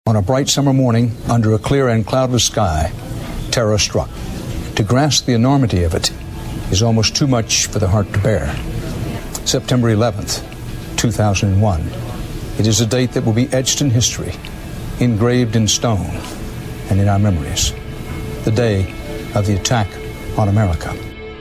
On a bright summer morning, under a clear and cloudless sky, terror struck. To grasp the enormity of it is almost too much for the heart to bear. September 11th, 2001. It is a date that will be etched in history, engraved in stone, and in our memories. The day of the attack on America.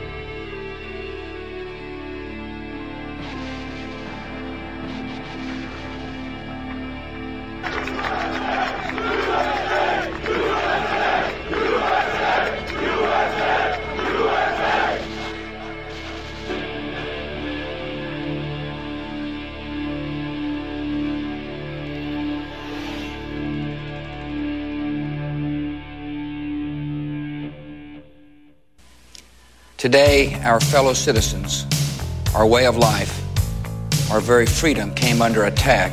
Today, our fellow citizens, our way of life, our very freedom came under attack.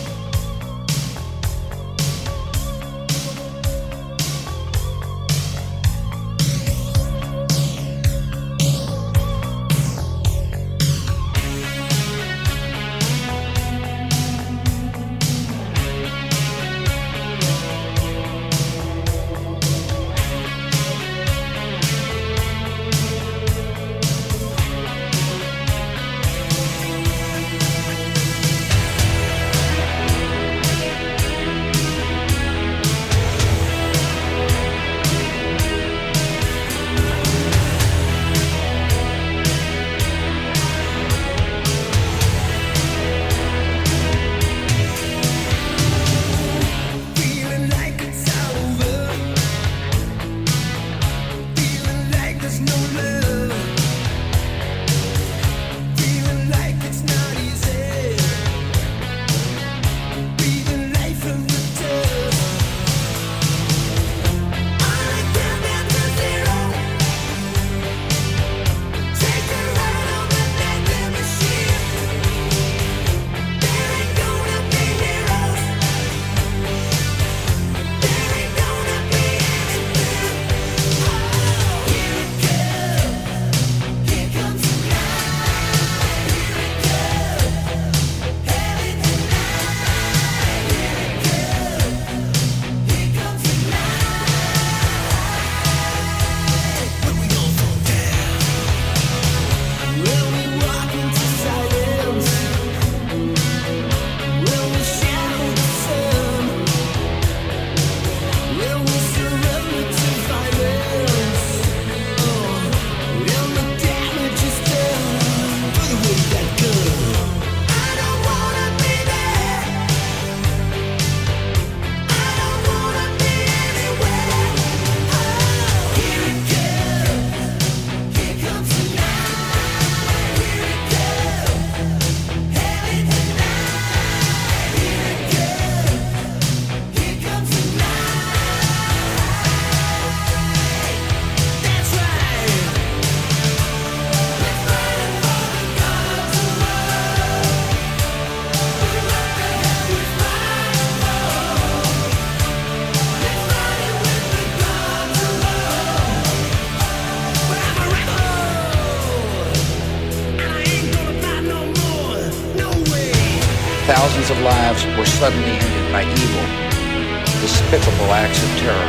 Thousands of lives were suddenly ended by evil, despicable acts of terror.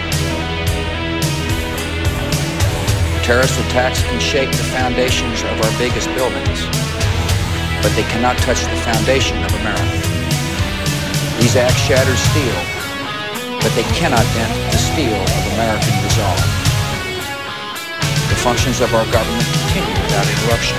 Terrorist attacks can shake the foundations of our biggest buildings, but they cannot touch the foundation of America. These acts shatter steel, but they cannot dent the steel of American resolve. The functions of our government continue without interruption.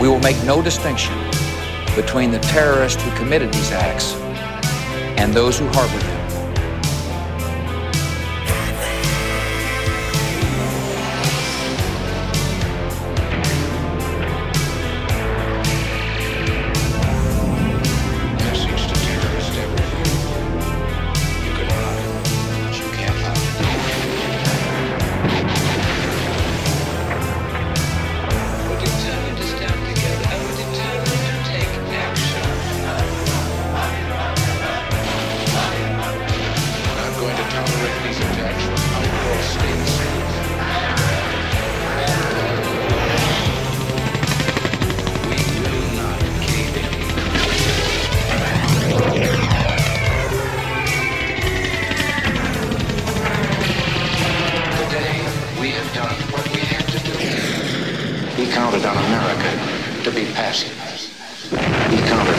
will make no distinction between the terrorists who committed these acts and those who harbored them. He counted on America to be passive. He counted